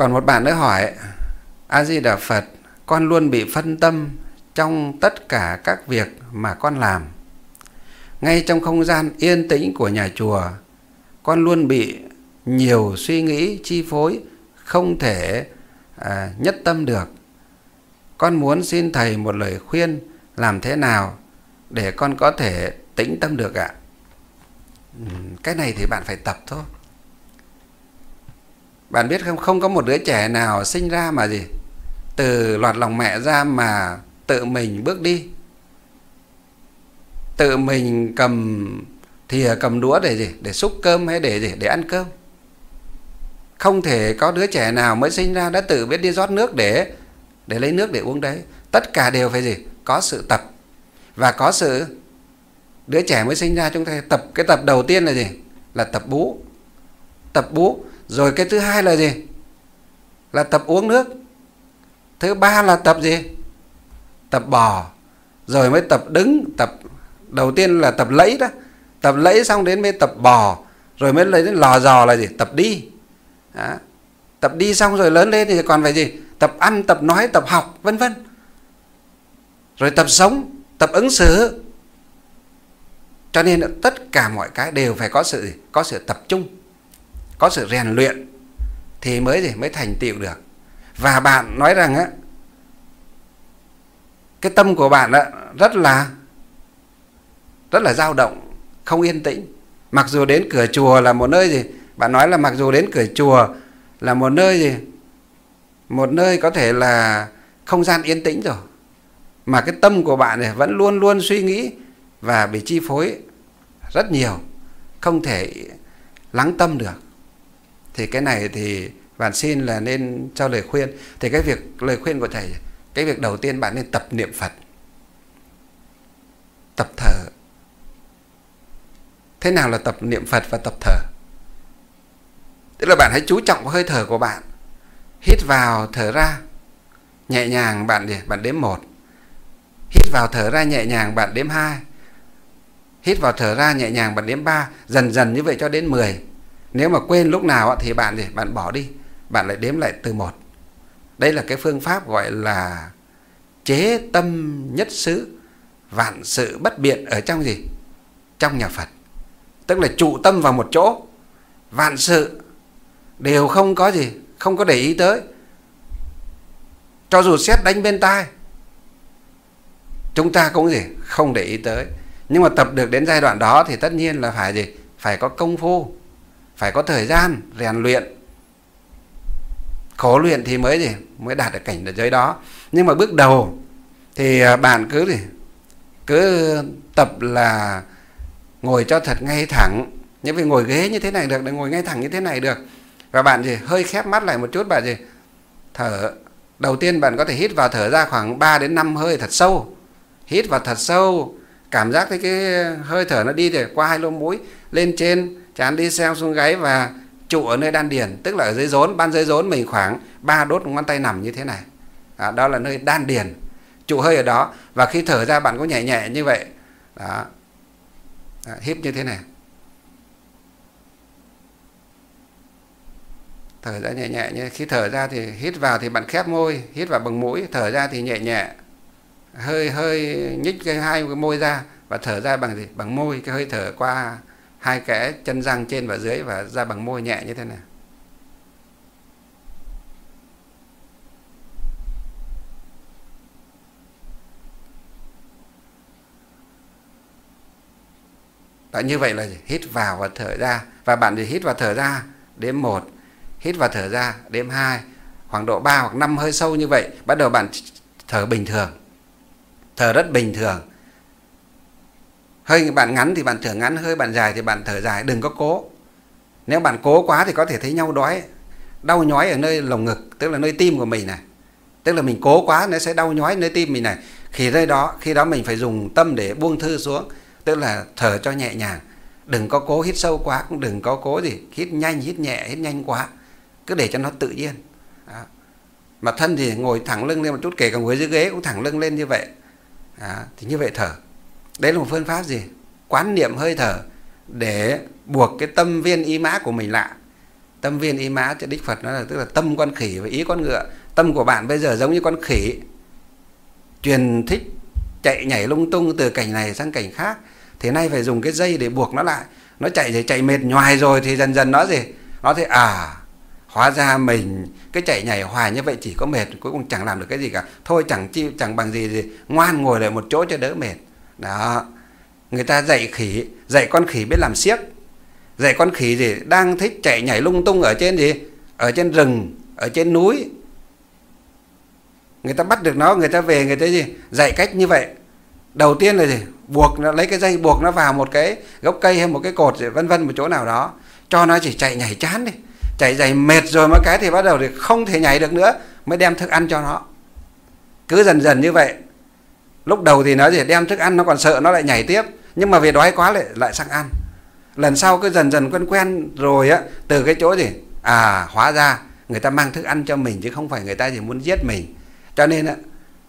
Còn một bạn nữa hỏi: A Di Đà Phật, con luôn bị phân tâm trong tất cả các việc mà con làm. Ngay trong không gian yên tĩnh của nhà chùa, con luôn bị nhiều suy nghĩ chi phối, không thể nhất tâm được. Con muốn xin Thầy một lời khuyên làm thế nào để con có thể tĩnh tâm được ạ? Cái này thì bạn phải tập thôi. Bạn biết không, không có một đứa trẻ nào sinh ra mà gì từ lọt lòng mẹ ra mà tự mình bước đi, tự mình cầm thìa cầm đũa để gì, để xúc cơm hay để gì, để ăn cơm. Không thể có đứa trẻ nào mới sinh ra đã tự biết đi rót nước để lấy nước để uống đấy. Tất cả đều phải gì, có sự tập. Và có sự, đứa trẻ mới sinh ra chúng ta tập, cái tập đầu tiên là gì, là tập bú. Tập bú. Rồi cái thứ hai là gì, là tập uống nước. Thứ ba là tập gì, tập bò. Rồi mới tập đứng. Tập đầu tiên là tập lẫy đó. Tập lẫy xong đến mới tập bò. Rồi mới lấy đến lò giò là gì, tập đi đó. Tập đi xong rồi lớn lên thì còn phải gì, tập ăn, tập nói, tập học, vân vân. Rồi tập sống, tập ứng xử. Cho nên tất cả mọi cái đều phải có sự gì, có sự tập trung, có sự rèn luyện thì mới gì, mới thành tựu được. Và bạn nói rằng á, cái tâm của bạn á, rất là dao động, không yên tĩnh. Mặc dù đến cửa chùa là một nơi gì, bạn nói là mặc dù đến cửa chùa là một nơi gì, một nơi có thể là không gian yên tĩnh rồi, mà cái tâm của bạn này vẫn luôn luôn suy nghĩ và bị chi phối rất nhiều, không thể lắng tâm được. Thì cái này thì bạn xin là nên cho lời khuyên. Thì cái việc, lời khuyên của thầy, cái việc đầu tiên bạn nên tập niệm Phật, tập thở. Thế nào là tập niệm Phật và tập thở? Tức là bạn hãy chú trọng vào hơi thở của bạn. Hít vào thở ra nhẹ nhàng, bạn đếm 1. Hít vào thở ra nhẹ nhàng, bạn đếm 2. Hít vào thở ra nhẹ nhàng, bạn đếm 3. Dần dần như vậy cho đến 10. Nếu mà quên lúc nào thì bạn bỏ đi, bạn lại đếm lại từ 1. Đây là cái phương pháp gọi là chế tâm nhất xứ, vạn sự bất biện ở trong gì? Trong nhà Phật. Tức là trụ tâm vào một chỗ, vạn sự đều không có gì, không có để ý tới. Cho dù sét đánh bên tai, chúng ta cũng gì, không để ý tới. Nhưng mà tập được đến giai đoạn đó thì tất nhiên là phải gì? Phải có công phu, phải có thời gian rèn luyện, khổ luyện thì mới gì, mới đạt được cảnh giới đó. Nhưng mà bước đầu thì bạn cứ tập là ngồi cho thật ngay thẳng. Nhưng vì ngồi ghế như thế này được, để ngồi ngay thẳng như thế này được. Và bạn hơi khép mắt lại một chút, bạn thở. Đầu tiên bạn có thể hít vào thở ra khoảng 3 đến 5 hơi thật sâu. Hít vào thật sâu, cảm giác thấy cái hơi thở nó đi để qua hai lỗ mũi, lên trên trán, đi xeo xuống gáy và trụ ở nơi đan điền. Tức là ở dưới rốn, ban dưới rốn mình khoảng 3 đốt ngón tay nằm như thế này. Đó là nơi đan điền. Trụ hơi ở đó. Và khi thở ra bạn có nhẹ nhẹ như vậy. Đó. Hít như thế này. Thở ra nhẹ nhẹ nhé. Khi thở ra thì hít vào thì bạn khép môi, hít vào bằng mũi, thở ra thì nhẹ nhẹ. Hơi nhích hai cái môi ra và thở ra bằng gì? Bằng môi, cái hơi thở qua hai cái chân răng trên và dưới và ra bằng môi nhẹ như thế này. Đó, như vậy là hít vào và thở ra. Và bạn thì hít vào thở ra đếm 1, hít vào thở ra đếm 2, khoảng độ 3 hoặc 5 hơi sâu như vậy. Bắt đầu bạn thở bình thường, thở rất bình thường. Hơi bạn ngắn thì bạn thở ngắn, hơi bạn dài thì bạn thở dài, đừng có cố. Nếu bạn cố quá thì có thể thấy nhau đói, đau nhói ở nơi lồng ngực, tức là nơi tim của mình này. Tức là mình cố quá nó sẽ đau nhói nơi tim mình này. Khi đó mình phải dùng tâm để buông thư xuống, tức là thở cho nhẹ nhàng. Đừng có cố hít sâu quá, cũng đừng có cố gì hít nhanh, hít nhẹ, hít nhanh quá. Cứ để cho nó tự nhiên. Đó. Mà thân thì ngồi thẳng lưng lên một chút, kể cả ngồi dưới ghế cũng thẳng lưng lên như vậy. Đó. Thì như vậy thở. Đấy là một phương pháp gì? Quán niệm hơi thở để buộc cái tâm viên ý mã của mình lại. Tâm viên ý mã, chứ Đức Phật nói là tức là tâm con khỉ và ý con ngựa. Tâm của bạn bây giờ giống như con khỉ, truyền thích chạy nhảy lung tung từ cảnh này sang cảnh khác. Thì nay phải dùng cái dây để buộc nó lại. Nó chạy mệt nhoài rồi thì dần dần nó gì? Nó thấy hóa ra mình cái chạy nhảy hoài như vậy chỉ có mệt, cuối cùng chẳng làm được cái gì cả. Thôi chẳng bằng gì ngoan ngồi lại một chỗ cho đỡ mệt. Đó. Người ta dạy con khỉ biết làm xiếc. Dạy con khỉ gì đang thích chạy nhảy lung tung ở trên gì? Ở trên rừng, ở trên núi. Người ta bắt được nó, người ta về người ta gì? Dạy cách như vậy. Đầu tiên là gì? Buộc nó, lấy cái dây buộc nó vào một cái gốc cây hay một cái cột vân vân một chỗ nào đó, cho nó chỉ chạy nhảy chán đi. Chạy dày mệt rồi mấy cái thì bắt đầu thì không thể nhảy được nữa, mới đem thức ăn cho nó. Cứ dần dần như vậy. Lúc đầu thì nó chỉ đem thức ăn, nó còn sợ nó lại nhảy tiếp, nhưng mà vì đói quá lại sang ăn. Lần sau cứ dần quen rồi á, từ cái chỗ gì? Hóa ra người ta mang thức ăn cho mình chứ không phải người ta chỉ muốn giết mình. Cho nên á,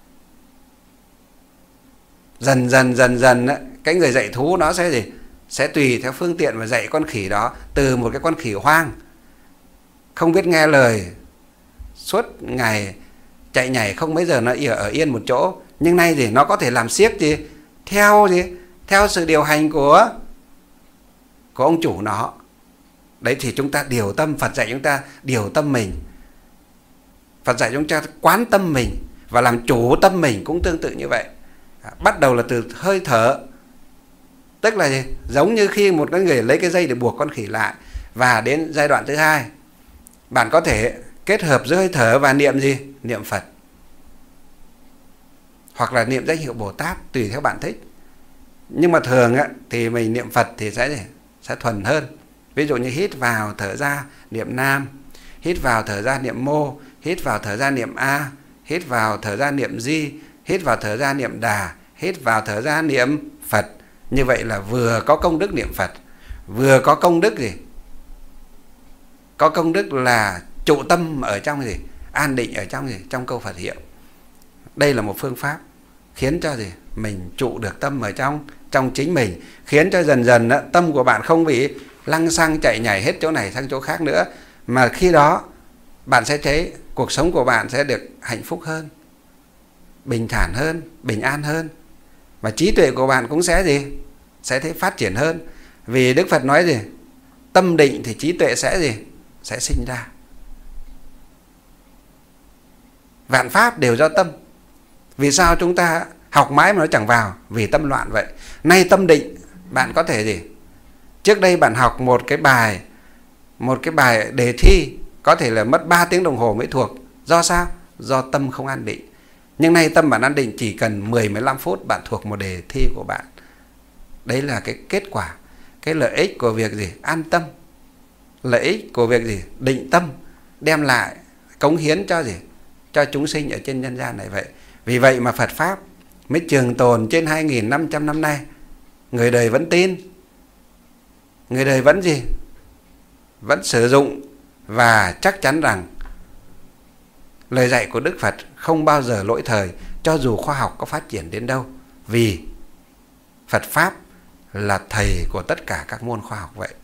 dần á, cái người dạy thú nó sẽ gì? Sẽ tùy theo phương tiện mà dạy con khỉ đó. Từ một cái con khỉ hoang, không biết nghe lời, suốt ngày chạy nhảy không mấy giờ nó ở yên một chỗ, nhưng nay gì? Nó có thể làm xiếc gì? Theo sự điều hành của ông chủ nó. Đấy thì chúng ta điều tâm. Phật dạy chúng ta điều tâm mình. Phật dạy chúng ta quán tâm mình và làm chủ tâm mình cũng tương tự như vậy. Bắt đầu là từ hơi thở. Tức là gì? Giống như khi một người lấy cái dây để buộc con khỉ lại. Và đến giai đoạn thứ hai, bạn có thể kết hợp giữa hơi thở và niệm gì? Niệm Phật. Hoặc là niệm danh hiệu Bồ Tát, tùy theo bạn thích. Nhưng mà thường á, thì mình niệm Phật thì sẽ thuần hơn. Ví dụ như hít vào thở ra niệm Nam, hít vào thở ra niệm Mô, hít vào thở ra niệm A, hít vào thở ra niệm Di, hít vào thở ra niệm Đà, hít vào thở ra niệm Phật. Như vậy là vừa có công đức niệm Phật, vừa có công đức gì? Có công đức là trụ tâm ở trong gì? An định ở trong gì? Trong câu Phật hiệu. Đây là một phương pháp khiến cho gì? Mình trụ được tâm ở trong chính mình, khiến cho dần tâm của bạn không bị lăng xăng chạy nhảy hết chỗ này sang chỗ khác nữa, mà khi đó bạn sẽ thấy cuộc sống của bạn sẽ được hạnh phúc hơn, bình thản hơn, bình an hơn, và trí tuệ của bạn cũng sẽ gì? Sẽ thấy phát triển hơn. Vì Đức Phật nói gì? Tâm định thì trí tuệ sẽ gì? Sẽ sinh ra. Vạn pháp đều do tâm. Vì sao chúng ta học mãi mà nó chẳng vào? Vì tâm loạn vậy. Nay tâm định, bạn có thể gì? Trước đây bạn học một cái bài đề thi có thể là mất 3 tiếng đồng hồ mới thuộc. Do sao? Do tâm không an định. Nhưng nay tâm bạn an định, chỉ cần 10-15 phút bạn thuộc một đề thi của bạn. Đấy là cái kết quả, cái lợi ích của việc gì? An tâm. Lợi ích của việc gì? Định tâm, đem lại cống hiến cho gì? Cho chúng sinh ở trên nhân gian này vậy. Vì vậy mà Phật Pháp mới trường tồn trên 2.500 năm nay. Người đời vẫn tin, người đời vẫn gì? Vẫn sử dụng, và chắc chắn rằng lời dạy của Đức Phật không bao giờ lỗi thời, cho dù khoa học có phát triển đến đâu. Vì Phật Pháp là thầy của tất cả các môn khoa học vậy.